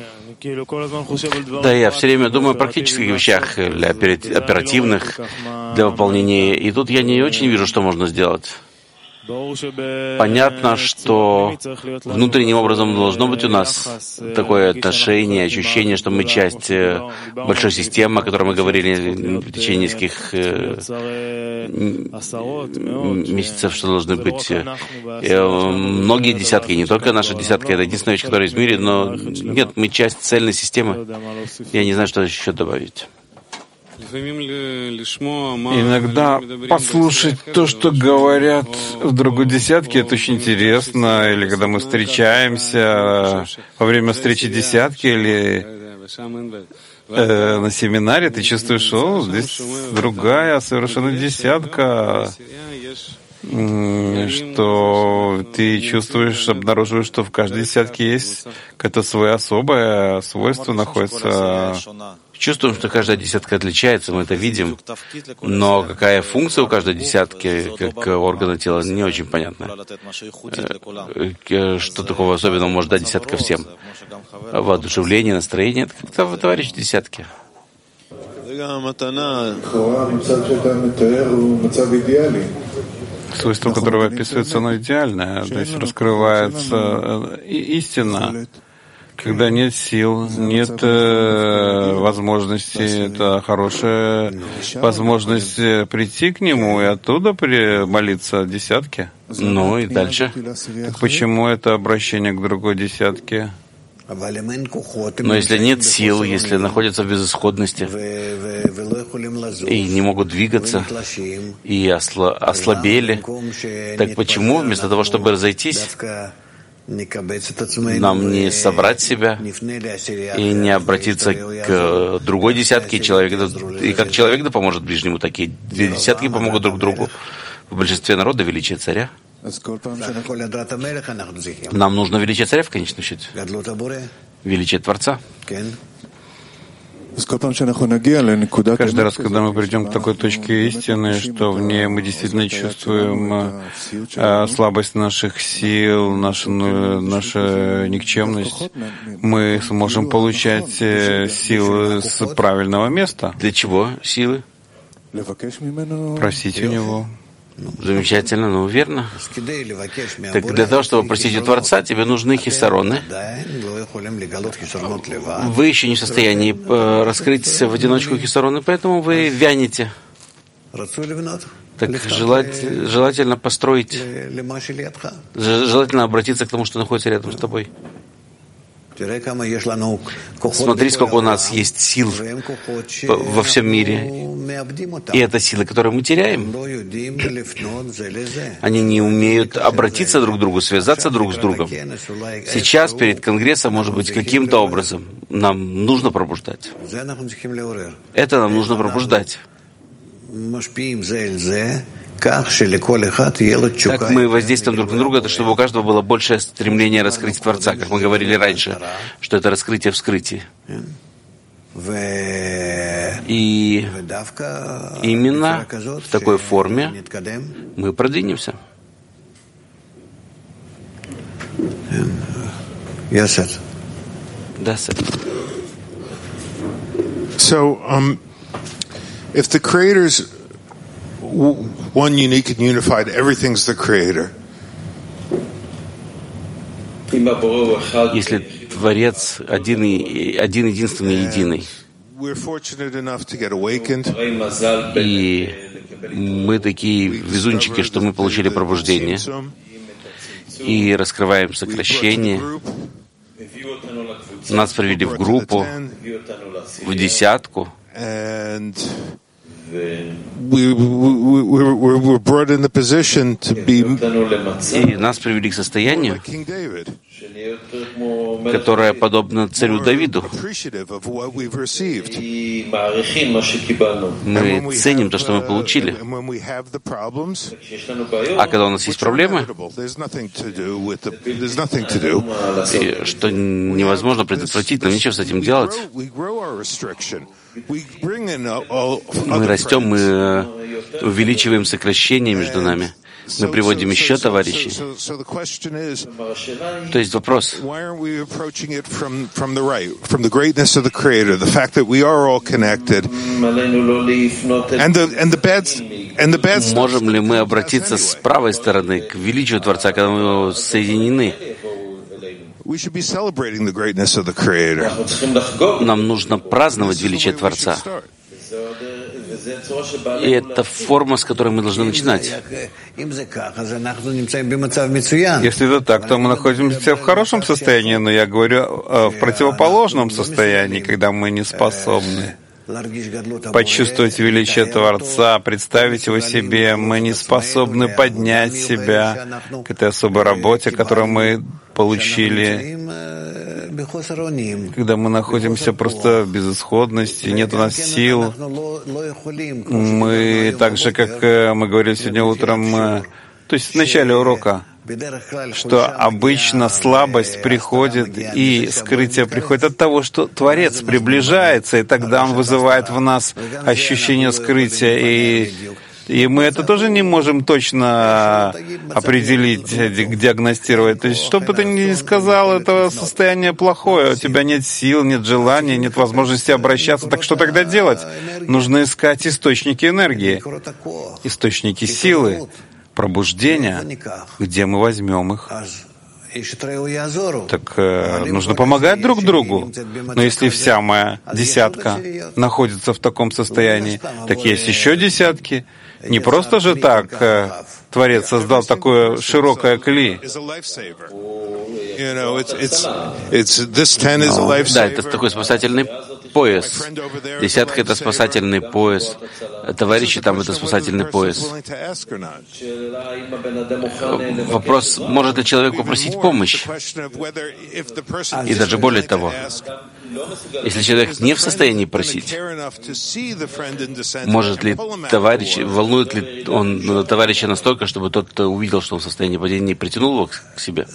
Да, я все время думаю о практических вещах, для оперативных, для выполнения. И тут я не очень вижу, что можно сделать. Понятно, что внутренним образом должно быть у нас такое отношение, ощущение, что мы часть большой системы, о которой мы говорили в течение нескольких месяцев, что должны быть многие десятки, не только наша десятка, это единственная вещь, которая есть в мире, но нет, мы часть цельной системы. Я не знаю, что еще добавить. Иногда послушать то, что говорят в другой десятке, это очень интересно. Или когда мы встречаемся во время встречи десятки или э, на семинаре, ты чувствуешь, что здесь другая совершенно десятка. что ты чувствуешь, обнаруживаешь, что в каждой десятке есть какое-то свое особое свойство находится. Чувствуем, что каждая десятка отличается, мы это видим, но какая функция у каждой десятки, как органа тела, не очень понятно. Что такого особенного может дать десятка всем? Воодушевление, настроение — это как-то товарищ десятки. Свойство, которое описывается, оно идеальное, то есть раскрывается истина. Когда нет сил, нет э, возможности, это хорошая возможность прийти к нему и оттуда при, молиться о десятке. Ну и дальше. Так почему это обращение к другой десятке? Но если нет сил, если находятся в безысходности и не могут двигаться, и осла- ослабели, так почему вместо того, чтобы разойтись, нам не собрать себя и не обратиться к другой десятке, и, человек, и как человек да поможет ближнему, так и две десятки помогут друг другу. В большинстве народа величие царя. Нам нужно величие царя в конечном счете. Величие Творца. Каждый раз, когда мы придем к такой точке истины, что в ней мы действительно чувствуем э, слабость наших сил, нашу, нашу никчемность, мы сможем получать э, силы с правильного места. Для чего силы? Просить у него. Замечательно, ну верно. Так для того, чтобы просить у Творца, тебе нужны хисароны. Вы еще не в состоянии раскрыть в одиночку хисароны, поэтому вы вянете. Так желать, желательно построить, желательно обратиться к тому, что находится рядом с тобой. Смотри, сколько у нас есть сил во всем мире. И это силы, которые мы теряем. Они не умеют обратиться друг к другу, связаться друг с другом. Сейчас перед Конгрессом, может быть, каким-то образом нам нужно пробуждать. Это нам нужно пробуждать. Как мы воздействуем друг на друга, это чтобы у каждого было большее стремление раскрыть Творца, как мы говорили раньше, что это раскрытие вскрытия. И именно в такой форме мы продвинемся. Да, сэр. So, um, if the creator's one unique and unified, everything's the creator. Если Творец один и один единственный единый, и мы такие везунчики, что мы получили пробуждение и раскрываем сокращение, нас привели в группу, в десятку. We, we, we were brought in the position to be, и нас привели к состоянию, которое подобно царю Давиду. Мы ценим то, что мы получили. А когда у нас есть проблемы, и что невозможно предотвратить, нам нечего с этим делать. Мы растем, мы увеличиваем сокращение между нами. Мы приводим еще товарищей. То есть вопрос. Можем ли мы обратиться с правой стороны к величию Творца, когда мы соединены? Нам нужно праздновать величие Творца. И это форма, с которой мы должны начинать. Если это так, то мы находимся в хорошем состоянии, но я говорю в противоположном состоянии, когда мы не способны почувствовать величие Творца, представить его себе. Мы не способны поднять себя к этой особой работе, которую мы получили, когда мы находимся просто в безысходности, нет у нас сил. Мы, так же, как мы говорили сегодня утром, то есть в начале урока, что обычно слабость приходит и скрытие приходит от того, что Творец приближается, и тогда Он вызывает в нас ощущение скрытия, и, и мы это тоже не можем точно определить, диагностировать. То есть, что бы ты ни сказал, это состояние плохое, у тебя нет сил, нет желания, нет возможности обращаться, так что тогда делать? Нужно искать источники энергии, источники силы, пробуждения, где мы возьмем их. Так э, нужно помогать друг другу. Но если вся моя десятка находится в таком состоянии, так есть еще десятки. Не просто же так э, Творец создал такое широкое кли. Да, это такой спасательный пояс. Десятка — это спасательный пояс. Товарищи там — это спасательный пояс. Вопрос, может ли человек попросить помощь? И даже более того, если человек не в состоянии просить, может ли товарищ, волнует ли он товарища настолько, чтобы тот увидел, что он в состоянии падения, и притянул его к себе?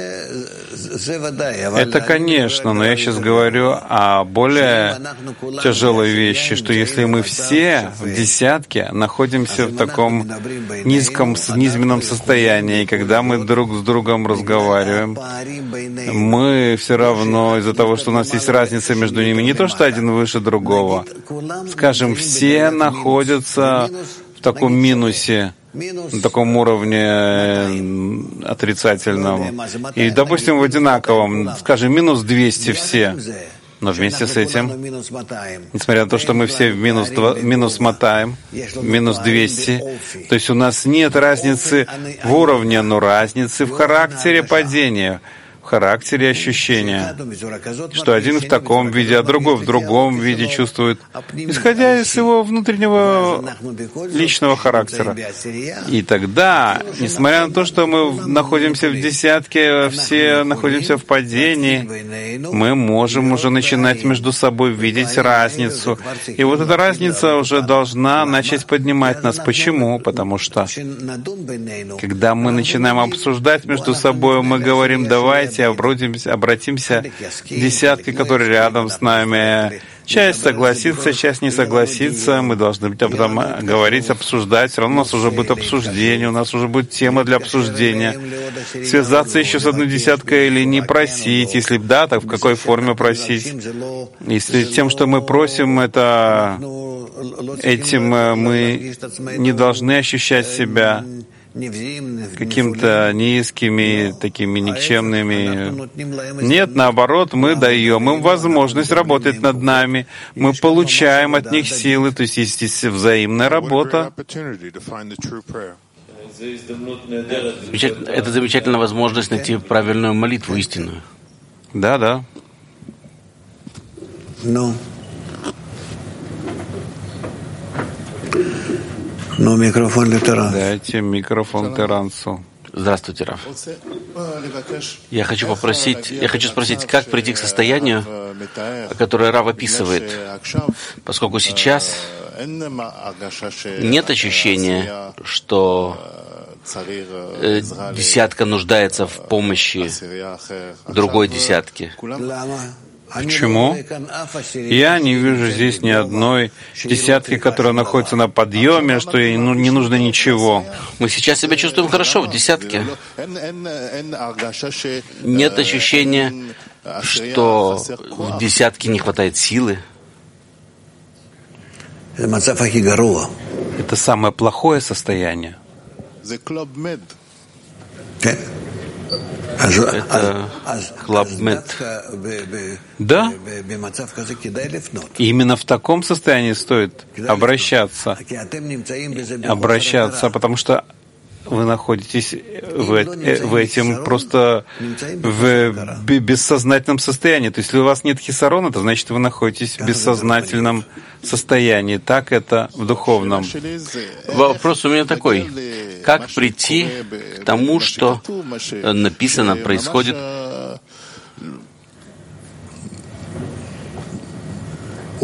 Это, конечно, но я сейчас говорю о более тяжелой вещи, что если мы все в десятке находимся в таком низком, низменном состоянии, и когда мы друг с другом разговариваем, мы все равно из-за того, что у нас есть разница между ними, не то, что один выше другого, скажем, все находятся в таком минусе, на таком уровне отрицательном. И, допустим, в одинаковом, скажем, минус двести все. Но вместе с этим, несмотря на то, что мы все в минус, два, минус мотаем, минус двести, то есть у нас нет разницы в уровне, но разницы в характере падения, в характере ощущения, что один в таком виде, а другой в другом виде чувствует, исходя из его внутреннего личного характера. И тогда, несмотря на то, что мы находимся в десятке, все находимся в падении, мы можем уже начинать между собой видеть разницу. И вот эта разница уже должна начать поднимать нас. Почему? Потому что, когда мы начинаем обсуждать между собой, мы говорим, давайте обратимся, обратимся к десятке, которые рядом с нами. Часть согласится, часть не согласится. Мы должны об этом говорить, обсуждать. Все равно у нас уже будет обсуждение, у нас уже будет тема для обсуждения. Связаться еще с одной десяткой или не просить. Если да, так в какой форме просить? Если тем, что мы просим, это этим мы не должны ощущать себя каким-то низкими, такими никчемными. Нет, наоборот, мы даем им возможность работать над нами, мы получаем от них силы, то есть есть взаимная работа. Это замечательная возможность найти правильную молитву, истинную. Да, да. Ну. Ну, микрофон для Терана. Дайте микрофон Теранцу. Здравствуйте, Рав. Я хочу попросить, я хочу спросить, как прийти к состоянию, которое Рав описывает, поскольку сейчас нет ощущения, что десятка нуждается в помощи другой десятки. Почему? Я не вижу здесь ни одной десятки, которая находится на подъеме, что ей не нужно ничего. Мы сейчас себя чувствуем хорошо в десятке. Нет ощущения, что в десятке не хватает силы. Это самое плохое состояние. Это хлабмет. Да. И именно в таком состоянии стоит обращаться. Обращаться, потому что вы находитесь в, в этом просто в бессознательном состоянии. То есть, если у вас нет хисарона, то значит, вы находитесь в бессознательном состоянии. Так это в духовном. Вопрос у меня такой. Как прийти к тому, что написано, происходит?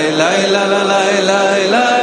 la la la la la la